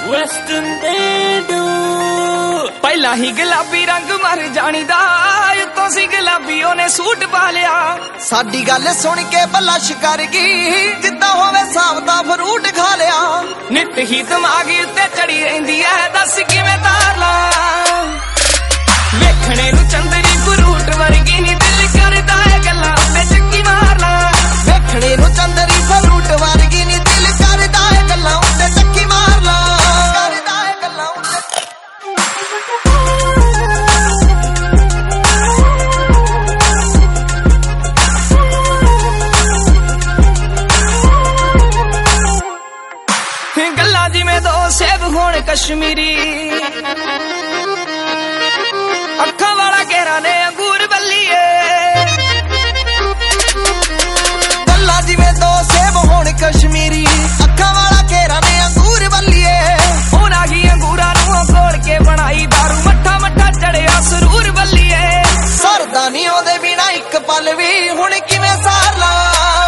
Western they do ਪਹਿਲਾਂ ਹੀ ਗੁਲਾਬੀ ਰੰਗ ਮਰ ਜਾਣੀਦਾ ਉਤੋਂ ਸੀ ਗੁਲਾਬੀ ਉਹਨੇ ਸੂਟ ਪਾ ਲਿਆ ਸਾਡੀ ਗੱਲ ਸੁਣ ਕੇ ਬਲਸ਼ ਕਰ ਗਈ ਜਿੱਦਾਂ ਹੋਵੇ ਸਾਵਤਾ ਫਰੂਟ ਖਾ ਲਿਆ ਨਿੱਤ ਹੀ ਦਿਮਾਗ ਉੱਤੇ ਚੜੀ ਰਹਿੰਦੀ ਐ ਦੱਸ ਕਿਵੇਂ ਤਾਰ ਲਾ ਵੇਖਣੇ ਨੂੰ ਚੰਦਰੀ ਫਰੂਟ ਵਰਗੀ ਨੀ ਦਿਲ ਕਰਦਾ ਏ ਗੱਲਾਂ ਉੱਤੇ ਚੱਕੀ ਮਾਰ ਲਾ ਵੇਖਣੇ ਨੂੰ ਚੰਦਰੀ ਫਰੂਟ ਵਰਗੀ ਨੀ ਦਿਲ ਕਰਦਾ ਏ ਗੱਲਾਂ ਉੱਤੇ ਚੱਕੀ ਮਾਰ ਲਾ ਕਰਦਾ ਏ ਗੱਲਾਂ ਉੱਤੇ ਗੱਲਾਂ ਜਿਵੇਂ ਦੋ ਸੇਬ ਹੋਣ ਕਸ਼ਮੀਰੀ ਅੱਖਾਂ ਵਾਲਾ ਘੇਰਾ ਨੇ ਅੰਗੂਰ ਬੱਲੀਏ ਗੱਲਾਂ ਜਿਵੇਂ ਦੋ ਸੇਬ ਹੋਣ ਕਸ਼ਮੀਰੀ ਅੱਖਾਂ ਵਾਲਾ ਘੇਰਾ ਨੇ ਅੰਗੂਰ ਬੱਲੀਏ ਉਹਨਾਂ ਹੀ ਅੰਗੂਰਾਂ ਨੂੰ ਘੋਲ ਕੇ ਬਣਾਈ ਦਾਰੂ ਮੱਠਾ ਮੱਠਾ ਚੜਿਆ ਸਰੂਰ ਬੱਲੀਏ ਸਰਦਾ ਨੀ ਉਹਦੇ ਬਿਨਾ ਇੱਕ ਪਲ ਵੀ ਹੁਣ ਕਿਵੇਂ ਸਾਰ ਲਾ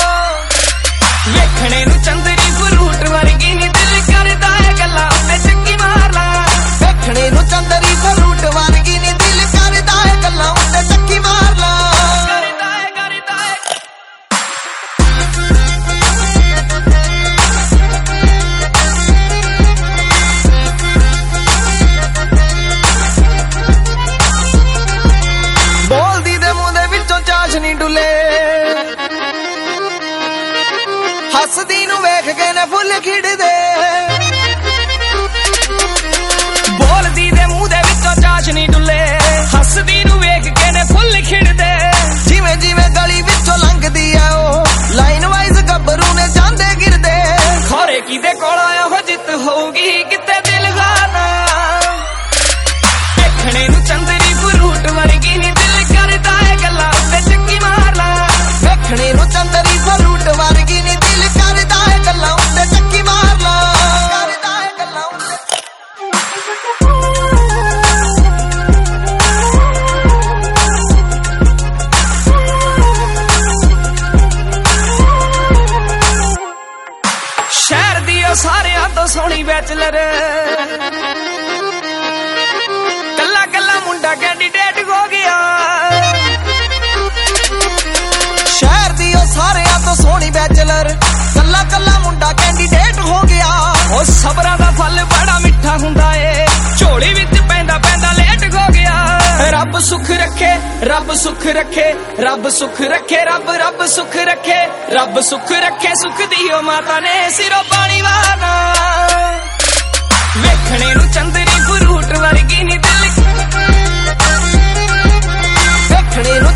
ਵੇਖਣੇ ਨੂੰ ਚੰਦਰੀ ਫਰੂਟ ਵਰਗੀ ਨੀ ਦਿਲ ਕਰਦਾ ਏ ਗੱਲਾਂ ਉੱਤੇ ਚੱਕੀ ਮਾਰ ਲਾ ਵੇਖਣੇ ਨੂੰ ਚੰਦਰੀ ਫਰੂਟ ਵਰਗੀ ਨੀ ਦਿਲ ਕਰਦਾ ਏ ਗੱਲਾਂ ਉੱਤੇ ਚੱਕੀ ਮਾਰ ਲਾ ਕਰਦਾ ਏ ਕਰਦਾ ਏ ਬੋਲਦੀ ਦੇ ਮੂੰਹ ਦੇ ਵਿੱਚੋਂ ਚਾਸ਼ਨੀ ਡੁੱਲੇ ਹੱਸਦੀ ਨੂੰ ਵੇਖ ਕੇ ਨੇ ਫੁੱਲ ਖਿੜਦੇ ਬੋਲਦੀ ਦੇ ਮੂੰਹ ਦੇ ਵਿੱਚੋਂ ਚਾਸ਼ਨੀ ਡੁੱਲੇ ਹੱਸਦੀ ਨੂੰ ਵੇਖ ਕੇ ਨੇ ਫੁੱਲ ਖਿੜਦੇ ਜਿਵੇਂ ਜਿਵੇਂ ਗਲੀ ਵਿੱਚੋਂ ਲੰਘਦੀ ਆ ਉਹ ਲਾਈਨ ਵਾਈਜ਼ ਗੱਭਰੂ ਨੇ ਜਾਂਦੇ ਗਿਰਦੇ ਖੋਰੇ ਕਿਦੇ ਕੋਲ ਇਹੋ ਜਿੱਤ ਹੋਊਗੀ ਕਿਤੇ ਦਿਲ ਗਾਣਾ ਵੇਖਣੇ ਨੂੰ ਚੰਦਰੀ ਫਰੂਟ ਵਰਗੀ ਨੀ ਦਿਲ ਕਰਦਾ ਏ ਗੱਲਾਂ ਉੱਤੇ ਚੱਕੀ ਮਾਰ ਲਾ ਵੇਖਣੇ ਨੂੰ ਚੰਦਰੀ ਫਰੂਟ ਵਰਗੀ ਨੀ ਦਿਲ ਕਰਦਾ ਏ ਗੱਲਾਂ ਉੱਤੇ ਚੱਕੀ ਮਾਰ ਲਾ ਕਰਦਾ ਏ ਗੱਲਾਂ ਉੱਤੇ ਸ਼ਹਿਰ ਦੀ ਉਹ ਸਾਰਿਆਂ ਤੋਂ ਸੋਹਣੀ ਬੈਚਲਰ ਕੱਲਾ ਕੱਲਾ ਮੁੰਡਾ ਕੈਂਡੀਡੇਟ ਹੋ ਗਿਆ ਸ਼ਹਿਰ ਦੀ ਉਹ ਸਾਰਿਆਂ ਤੋਂ ਸੋਹਣੀ ਬੈਚਲਰ ਕੱਲਾ ਕੱਲਾ ਮੁੰਡਾ ਕੈਂਡੀਡੇਟ ਹੋ ਗਿਆ ਉਹ ਸਬਰਾਂ ਦਾ ਫਲ ਬੜਾ ਮਿੱਠਾ ਹੁੰਦਾ ਏ ਝੋਲੀ ਵਿੱਚ ਪੈਂਦਾ ਪੈਂਦਾ ਲੇਟ ਹੋ ਗਿਆ ਰੱਬ ਸੁੱਖ ਰੱਖੇ ਰੱਬ ਸੁੱਖ ਰੱਖੇ ਰੱਬ ਸੁੱਖ ਰੱਖੇ ਰੱਬ ਰੱਬ ਸੁੱਖ ਰੱਖੇ ਰੱਬ ਸੁੱਖ ਰੱਖੇ ਸੁੱਖ ਦੀ ਉਹ ਮਾਤਾ ਨੇ ਸਿਰੋਂ ਪਾਣੀ ਵਾਰਨਾ ਵੇਖਣੇ ਨੂੰ ਚੰਦਰੀ ਫਰੂਟ ਵਰਗੀ ਨੀ ਦਿਲ ਵੇਖਣੇ ਨੂੰ